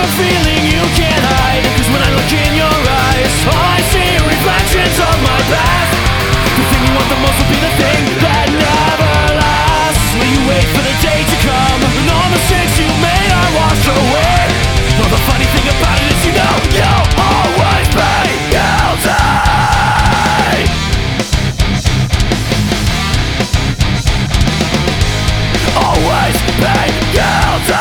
feeling you can't hide, 'cause when I look in your eyes, all I see are reflections of my past. The thing you want the most will be the thing that never lasts. Will you wait for the day to come and all the mistakes you made are washed away? Well, the funny thing about it is you know you'll always be guilty. Always be guilty.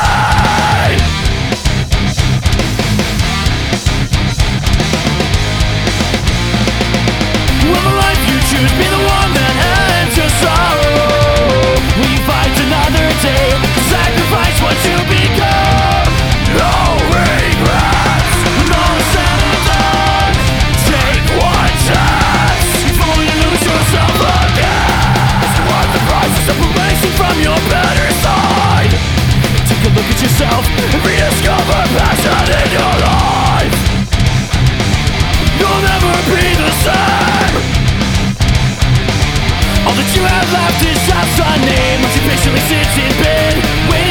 Will the life you choose be the one that ends your sorrow? Will you fight another day, sacrifice what you become? No regrets, no said and done. Take one chance before you lose yourself again. Is it worth the price of separation from your better side? Take a look at yourself and rediscover passion in your life. You'll never be the same. All that you have left is just a name. As you patiently sit in bed, waiting